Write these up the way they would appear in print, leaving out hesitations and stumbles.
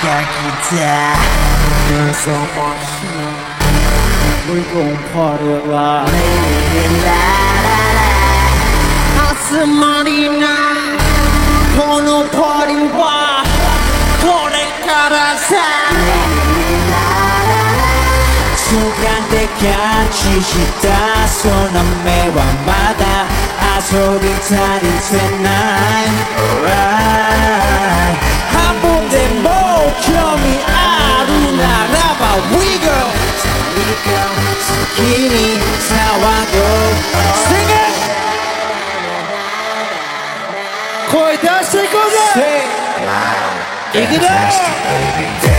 기다 There's so much We gon' party like 아스마리나 번호 버리와 고래가라사 순간대까지 시다 소남매와 마다 아소리타리 tonight Alright 한 번대 목표미 아루나라바 We go 스키니 사와도 Sing it 거의 다 쓸 거다 Take it up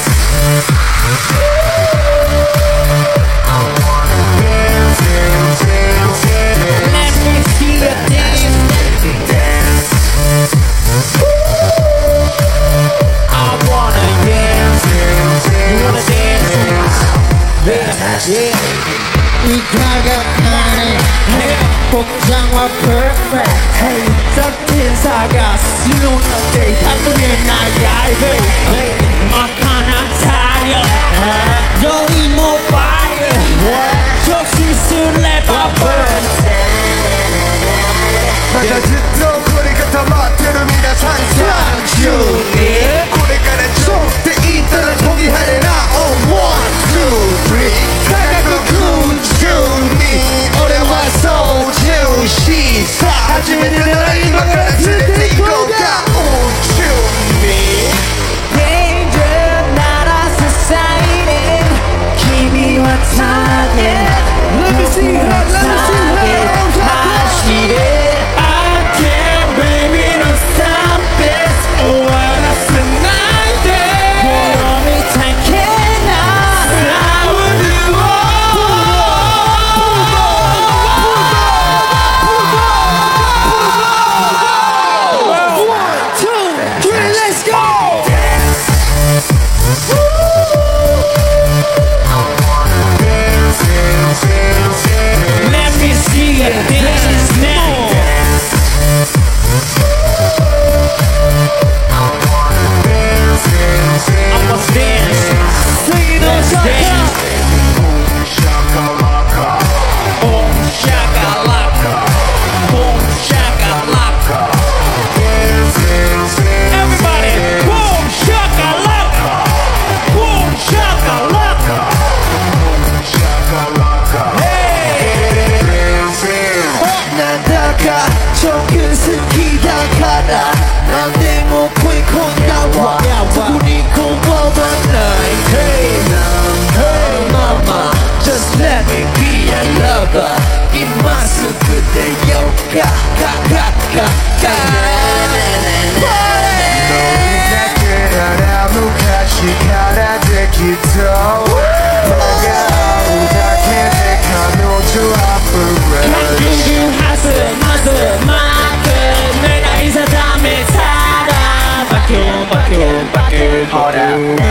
이가가가네 복장과 perfect Hey 섞인 사가 수놓는데 바꾸는 나야 Hey 마카나 타려 너희 모바일 역시 술래바 burn まだずっとこれが溜まってる皆さん30これからちょって言ったら飛び跳ねな Oh 1, 2, 3科学空中に俺は操縦しさあ始めてなら今から連れて行こうか宇宙に Danger 鳴らすサイレン君はターゲット Let me see her, let me see her 走れ今すぐ出ようか乗るだけなら昔からできた笑うだけで彼女はハスマーク目がいざダメたらバキュンバキュンバキュンほら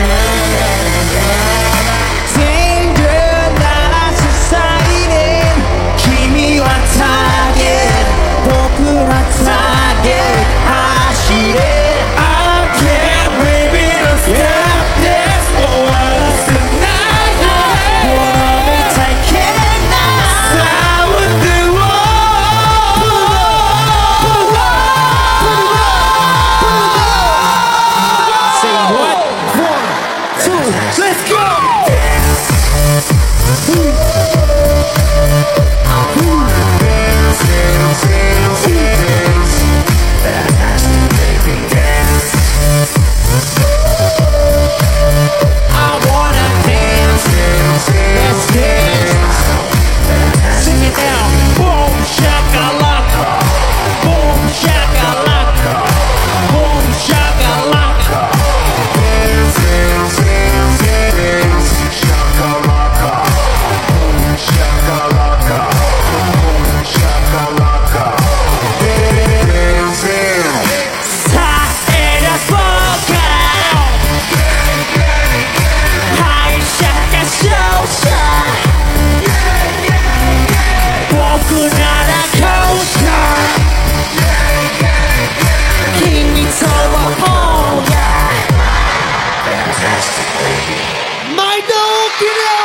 One, fantastic, baby. 毎度起きるよ